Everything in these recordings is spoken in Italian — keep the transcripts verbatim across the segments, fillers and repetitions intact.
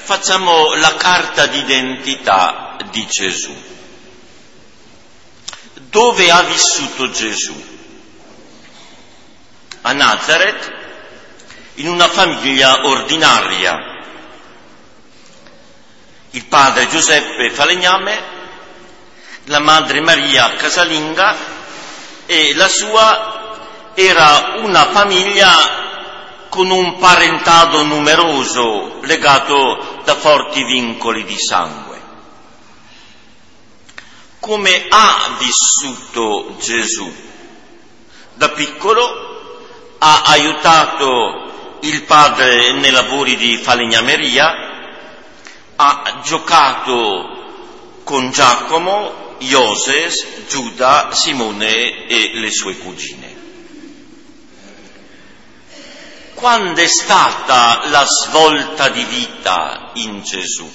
facciamo la carta d'identità di Gesù. Dove ha vissuto Gesù? A Nazareth, in una famiglia ordinaria. Il padre Giuseppe falegname, la madre Maria casalinga, e la sua era una famiglia con un parentado numeroso legato da forti vincoli di sangue. Come ha vissuto Gesù? Da piccolo ha aiutato il padre nei lavori di falegnameria, ha giocato con Giacomo, Ioses, Giuda, Simone e le sue cugine. Quando è stata la svolta di vita in Gesù?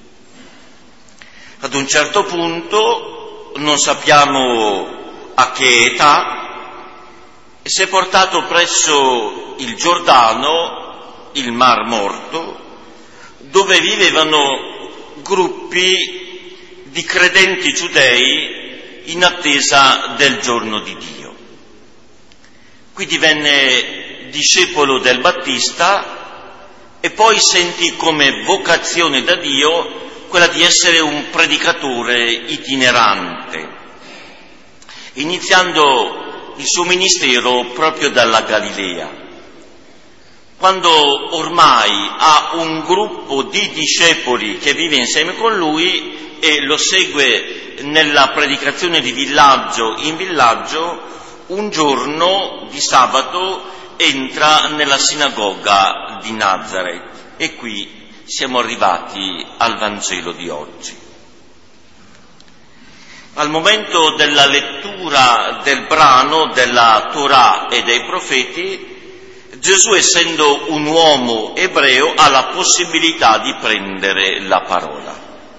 Ad un certo punto, non sappiamo a che età, si è portato presso il Giordano, il Mar Morto, dove vivevano gruppi di credenti giudei in attesa del giorno di Dio. Qui divenne discepolo del Battista e poi sentì come vocazione da Dio quella di essere un predicatore itinerante, iniziando il suo ministero proprio dalla Galilea. Quando ormai ha un gruppo di discepoli che vive insieme con lui e lo segue nella predicazione di villaggio in villaggio, un giorno di sabato entra nella sinagoga di Nazareth e qui siamo arrivati al Vangelo di oggi. Al momento della lettura del brano della Torah e dei profeti, Gesù, essendo un uomo ebreo, ha la possibilità di prendere la parola.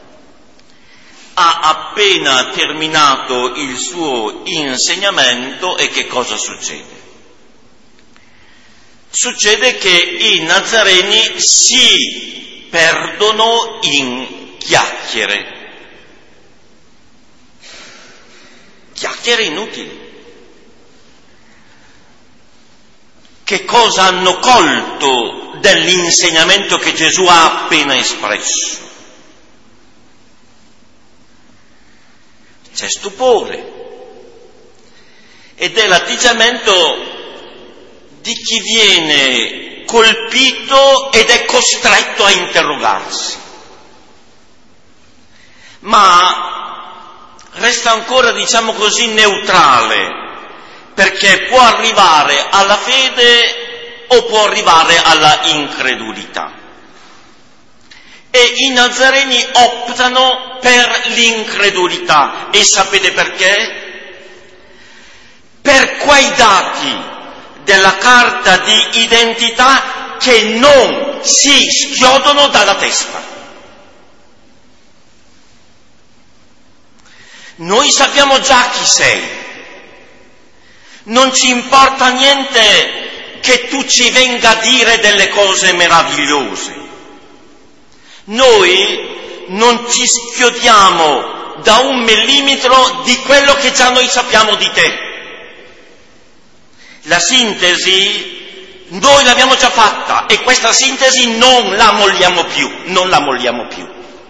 Ha appena terminato il suo insegnamento e che cosa succede? Succede che i nazareni si perdono in chiacchiere. Chiacchiere inutili. Che cosa hanno colto dell'insegnamento che Gesù ha appena espresso? C'è stupore. Ed è l'atteggiamento di chi viene colpito ed è costretto a interrogarsi. Ma resta ancora, diciamo così, neutrale, perché può arrivare alla fede o può arrivare alla incredulità. E i nazareni optano per l'incredulità. E sapete perché? Per quei dati della carta di identità che non si schiodono dalla testa. Noi sappiamo già chi sei. Non ci importa niente che tu ci venga a dire delle cose meravigliose. Noi non ci schiodiamo da un millimetro di quello che già noi sappiamo di te. La sintesi noi l'abbiamo già fatta e questa sintesi non la molliamo più, non la molliamo più.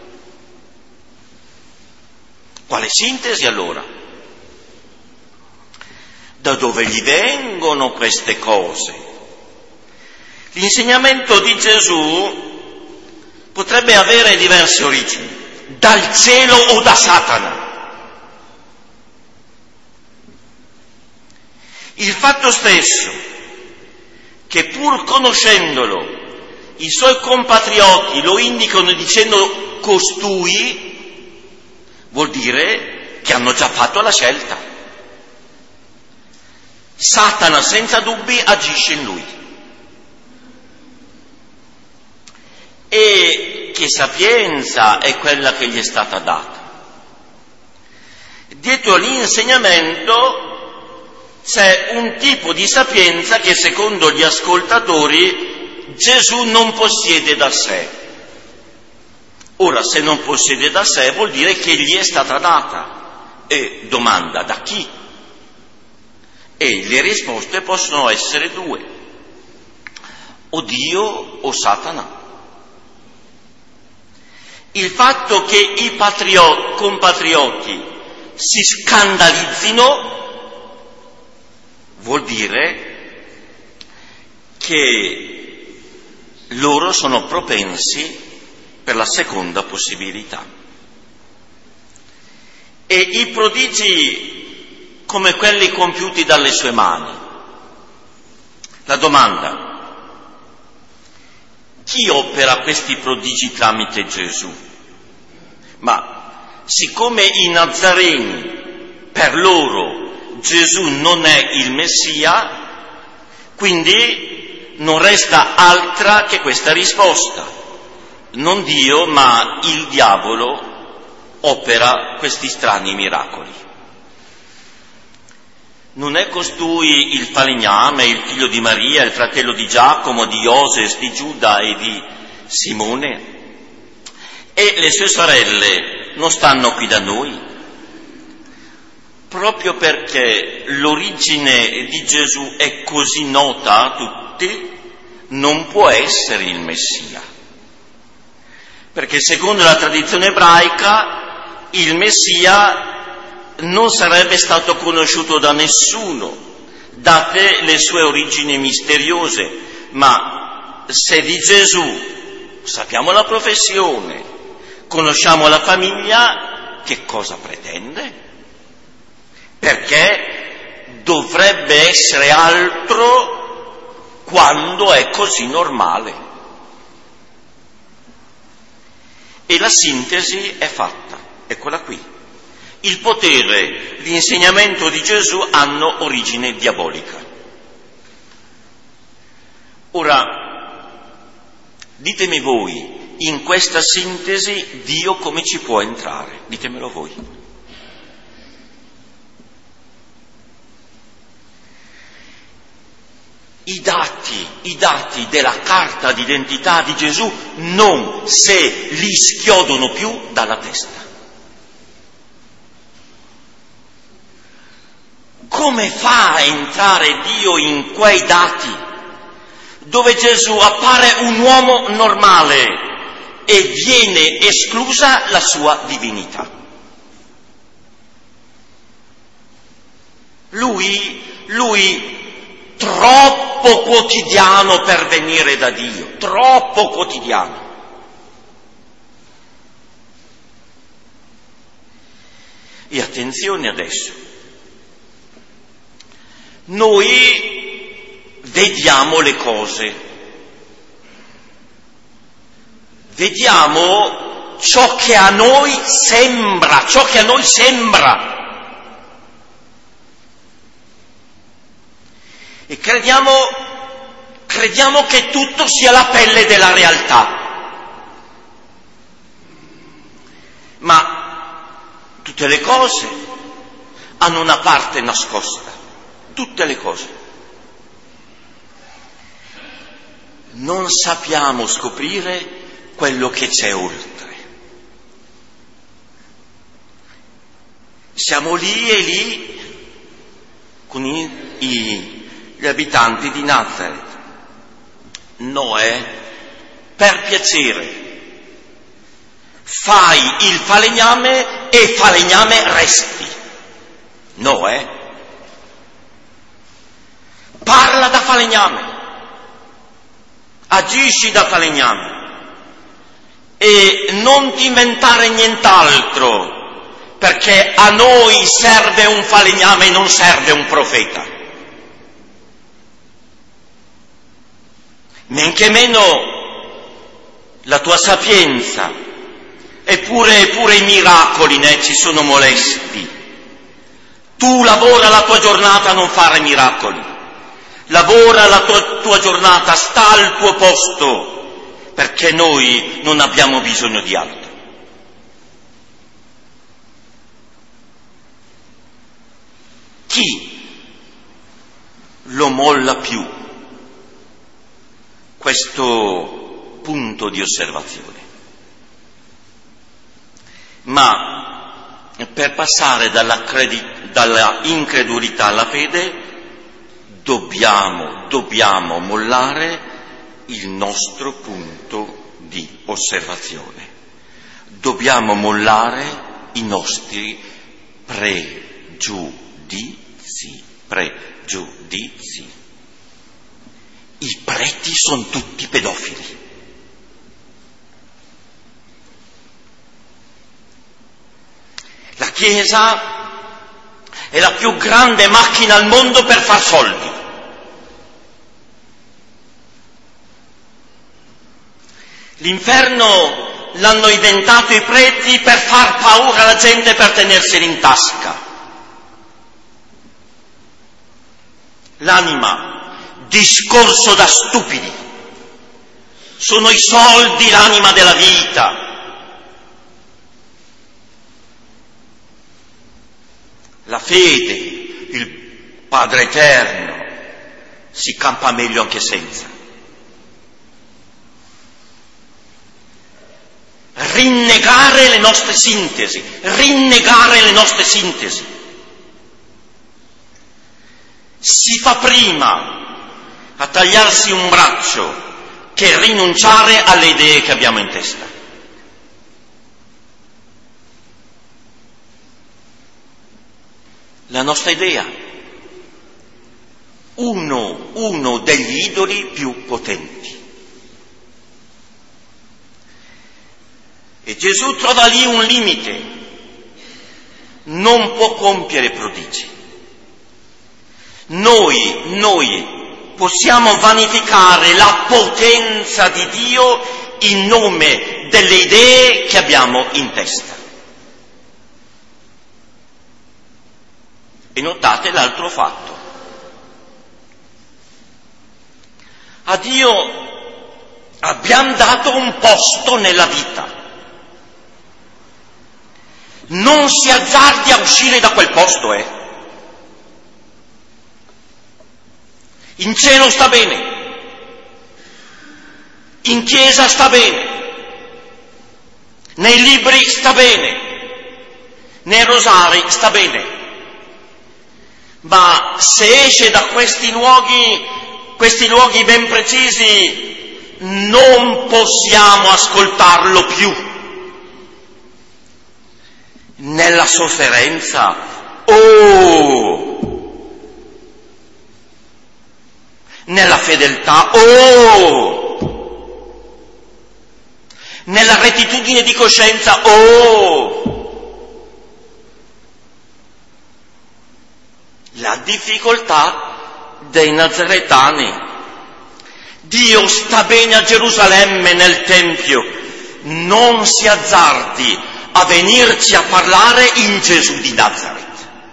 Quale sintesi allora? Da dove gli vengono queste cose? L'insegnamento di Gesù potrebbe avere diverse origini, dal cielo o da Satana. Il fatto stesso che pur conoscendolo i suoi compatrioti lo indicano dicendo costui, vuol dire che hanno già fatto la scelta. Satana senza dubbi agisce in lui. E che sapienza è quella che gli è stata data? Dietro l'insegnamento c'è un tipo di sapienza che secondo gli ascoltatori Gesù non possiede da sé. Ora, se non possiede da sé, vuol dire che gli è stata data. E domanda: da chi? E le risposte possono essere due: o Dio o Satana. Il fatto che i patrio- compatrioti si scandalizzino vuol dire che loro sono propensi per la seconda possibilità. E i prodigi come quelli compiuti dalle sue mani. La domanda: chi opera questi prodigi tramite Gesù? Ma siccome i Nazareni, per loro Gesù non è il Messia, quindi non resta altra che questa risposta: non Dio, ma il diavolo opera questi strani miracoli. Non è costui il falegname, il figlio di Maria, il fratello di Giacomo, di Ioses, di Giuda e di Simone? E le sue sorelle non stanno qui da noi? Proprio perché l'origine di Gesù è così nota a tutti, non può essere il Messia. Perché secondo la tradizione ebraica il Messia non sarebbe stato conosciuto da nessuno, date le sue origini misteriose. Ma se di Gesù sappiamo la professione, conosciamo la famiglia, che cosa pretende? Perché dovrebbe essere altro quando è così normale. E la sintesi è fatta, eccola qui. Il potere, l'insegnamento di Gesù hanno origine diabolica. Ora, ditemi voi, in questa sintesi Dio come ci può entrare? Ditemelo voi. I dati, i dati della carta d'identità di Gesù non se li schiodono più dalla testa. Come fa a entrare Dio in quei dati dove Gesù appare un uomo normale e viene esclusa la sua divinità? Lui, lui troppo quotidiano per venire da Dio, troppo quotidiano. E attenzione adesso, noi vediamo le cose, vediamo ciò che a noi sembra, ciò che a noi sembra. E crediamo, crediamo che tutto sia la pelle della realtà. Ma tutte le cose hanno una parte nascosta, tutte le cose. Non sappiamo scoprire quello che c'è oltre. Siamo lì e lì con i, i gli abitanti di Nazareth. Noè, per piacere, fai il falegname e falegname resti. Noè parla da falegname, agisci da falegname e non ti inventare nient'altro, perché a noi serve un falegname e non serve un profeta. Men che meno la tua sapienza, eppure, eppure i miracoli ne ci sono molesti. Tu lavora la tua giornata a non fare miracoli, lavora la tua, tua giornata, sta al tuo posto, perché noi non abbiamo bisogno di altro. Chi lo molla più questo punto di osservazione? Ma per passare dalla, credi- dalla incredulità alla fede dobbiamo, dobbiamo mollare il nostro punto di osservazione. Dobbiamo mollare i nostri pregiudizi, pregiudizi. I preti sono tutti pedofili. La Chiesa è la più grande macchina al mondo per far soldi. L'inferno l'hanno inventato i preti per far paura alla gente, per tenerseli in tasca. L'anima, discorso da stupidi. Sono i soldi l'anima della vita. La fede, il Padre Eterno, si campa meglio anche senza. Rinnegare le nostre sintesi, rinnegare le nostre sintesi. Si fa prima a tagliarsi un braccio che rinunciare alle idee che abbiamo in testa. La nostra idea, uno, uno degli idoli più potenti. E Gesù trova lì un limite, non può compiere prodigi. Noi, noi possiamo vanificare la potenza di Dio in nome delle idee che abbiamo in testa. E notate l'altro fatto. A Dio abbiamo dato un posto nella vita. Non si azzardi a uscire da quel posto, eh. In cielo sta bene, in chiesa sta bene, nei libri sta bene, nei rosari sta bene. Ma se esce da questi luoghi, questi luoghi ben precisi, non possiamo ascoltarlo più. Nella sofferenza, oh! Nella fedeltà, oh! Nella rettitudine di coscienza, oh! La difficoltà dei nazaretani. Dio sta bene a Gerusalemme nel Tempio, non si azzardi a venirci a parlare in Gesù di Nazaret.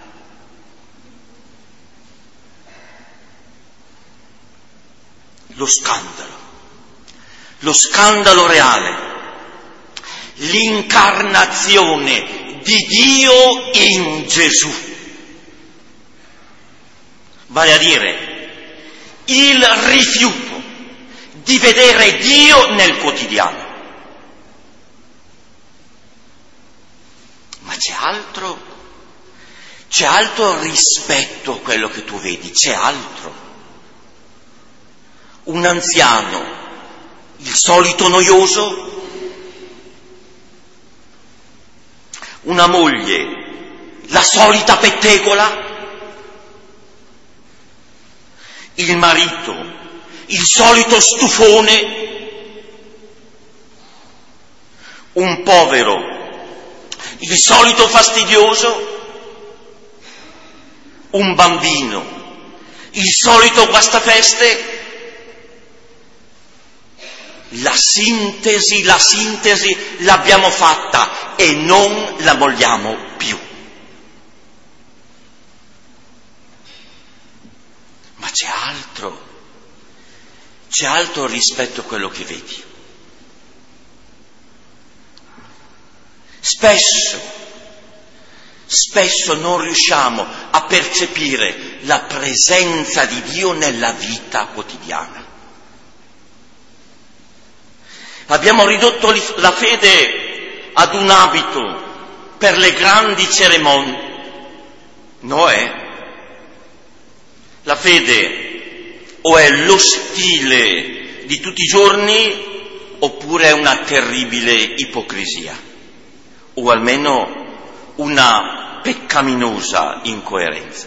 Lo scandalo, lo scandalo reale, l'incarnazione di Dio in Gesù. Vale a dire, il rifiuto di vedere Dio nel quotidiano. Ma c'è altro, c'è altro rispetto a quello che tu vedi, c'è altro. Un anziano, il solito noioso, una moglie, la solita pettegola, il marito, il solito stufone, un povero, il solito fastidioso, un bambino, il solito guastafeste. La sintesi, la sintesi l'abbiamo fatta e non la vogliamo più. Ma c'è altro, c'è altro rispetto a quello che vedi. Spesso, spesso non riusciamo a percepire la presenza di Dio nella vita quotidiana. Abbiamo ridotto la fede ad un abito, per le grandi cerimonie. Noè. La fede o è lo stile di tutti i giorni oppure è una terribile ipocrisia, o almeno una peccaminosa incoerenza.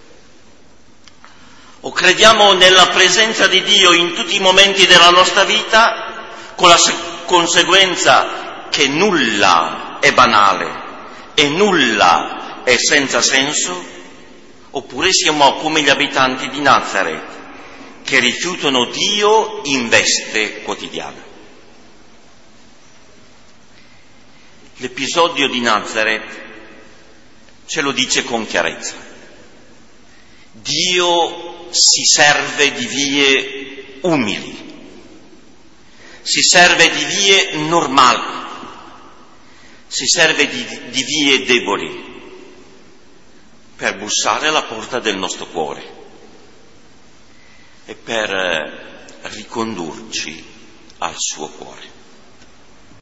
O crediamo nella presenza di Dio in tutti i momenti della nostra vita, con la conseguenza che nulla è banale e nulla è senza senso, oppure siamo come gli abitanti di Nazareth, che rifiutano Dio in veste quotidiana. L'episodio di Nazareth ce lo dice con chiarezza. Dio si serve di vie umili, si serve di vie normali, si serve di, di vie deboli per bussare alla porta del nostro cuore e per ricondurci al suo cuore.